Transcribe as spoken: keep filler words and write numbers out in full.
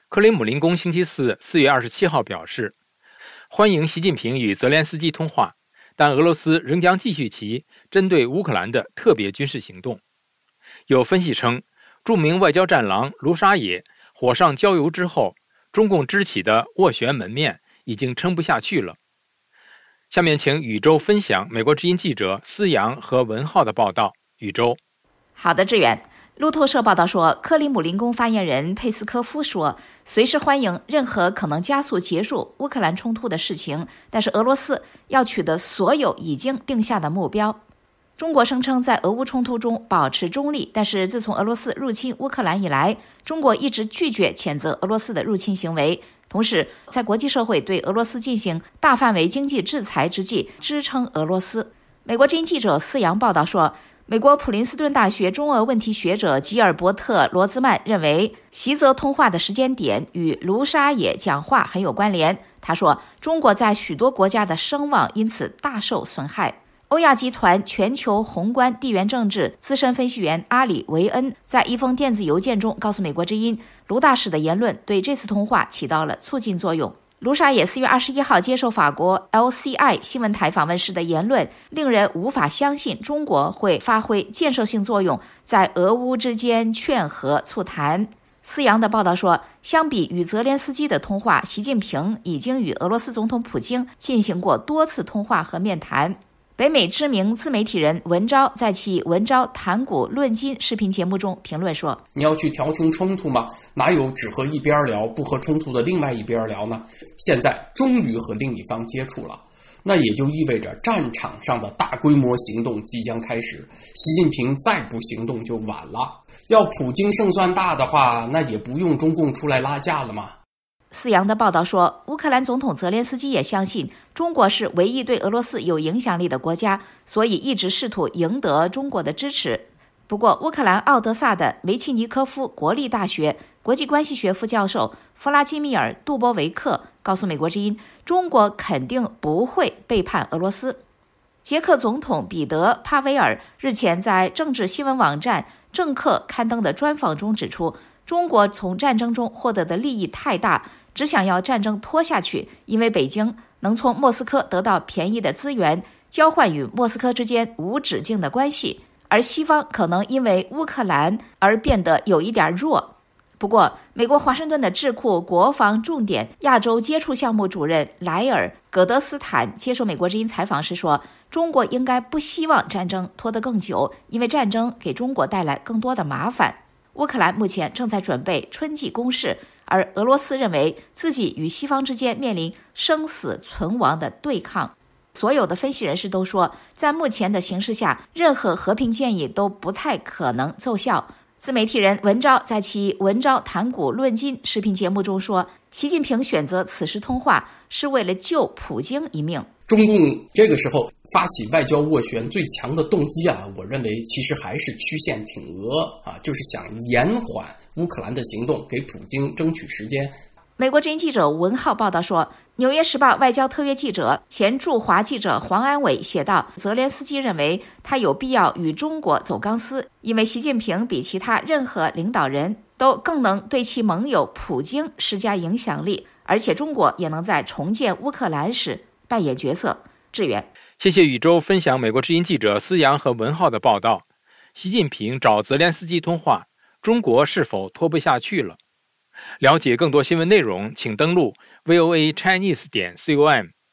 克林姆林宫星期四四月二十七号表示，欢迎习近平与泽连斯基通话，但俄罗斯仍将继续其针对乌克兰的特别军事行动。有分析称，著名外交战狼卢沙野火上浇油之后，中共支起的斡旋门面已经撑不下去了。下面请宇宙分享美国之音记者思阳和文浩的报道。宇宙。 好的，志远。路透社报道说，克里姆林宫发言人佩斯科夫说，随时欢迎任何可能加速结束乌克兰冲突的事情，但是俄罗斯要取得所有已经定下的目标。中国声称在俄乌冲突中保持中立，但是自从俄罗斯入侵乌克兰以来，中国一直拒绝谴责俄罗斯的入侵行为，同时在国际社会对俄罗斯进行大范围经济制裁之际，支撑俄罗斯。美国之音记者思阳报道说，美国普林斯顿大学中俄问题学者吉尔伯特·罗兹曼认为，习泽通话的时间点与卢沙野讲话很有关联。他说，中国在许多国家的声望因此大受损害。欧亚集团全球宏观地缘政治资深分析员阿里维恩在一封电子邮件中告诉美国之音，卢大使的言论对这次通话起到了促进作用。卢沙野四月二十一号接受法国 L C I 新闻台访问时的言论，令人无法相信中国会发挥建设性作用，在俄乌之间劝和促谈。思阳的报道说，相比与泽连斯基的通话，习近平已经与俄罗斯总统普京进行过多次通话和面谈。北美知名自媒体人文昭在其文昭谈古论今视频节目中评论说， 你要去调停冲突吗？哪有只和一边聊不和冲突的另外一边聊呢？现在终于和另一方接触了，那也就意味着战场上的大规模行动即将开始，习近平再不行动就晚了。要普京胜算大的话，那也不用中共出来拉架了嘛。 思阳的报道说，乌克兰总统泽连斯基也相信中国是唯一对俄罗斯有影响力的国家，所以一直试图赢得中国的支持。不过，乌克兰奥德萨的梅契尼科夫国立大学国际关系学副教授弗拉基米尔·杜波维克告诉美国之音，中国肯定不会背叛俄罗斯。捷克总统彼得·帕维尔日前在政治新闻网站政客刊登的专访中指出，中国从战争中获得的利益太大，只想要战争拖下去，因为北京能从莫斯科得到便宜的资源，交换与莫斯科之间无止境的关系，而西方可能因为乌克兰而变得有一点弱。不过，美国华盛顿的智库国防重点亚洲接触项目主任莱尔·葛德斯坦接受美国之音采访时说，中国应该不希望战争拖得更久，因为战争给中国带来更多的麻烦。乌克兰目前正在准备春季攻势，而俄罗斯认为自己与西方之间面临生死存亡的对抗。所有的分析人士都说，在目前的形势下，任何和平建议都不太可能奏效。自媒体人文昭在其文昭谈古论今视频节目中说，习近平选择此时通话是为了救普京一命。 中共这个时候发起外交斡旋最强的动机啊，我认为其实还是曲线挺额啊，就是想延缓乌克兰的行动，给普京争取时间。 美国之音记者文浩报道说，纽约时报外交特约记者、前驻华记者黄安伟写道，泽连斯基认为他有必要与中国走钢丝，因为习近平比其他任何领导人都更能对其盟友普京施加影响力，而且中国也能在重建乌克兰时扮演角色。志远， 谢谢宇宙分享美国之音记者思阳和文浩的报道。习近平找泽连斯基通话，中国是否拖不下去了？了解更多新闻内容，请登录 V O A Chinese 点 com。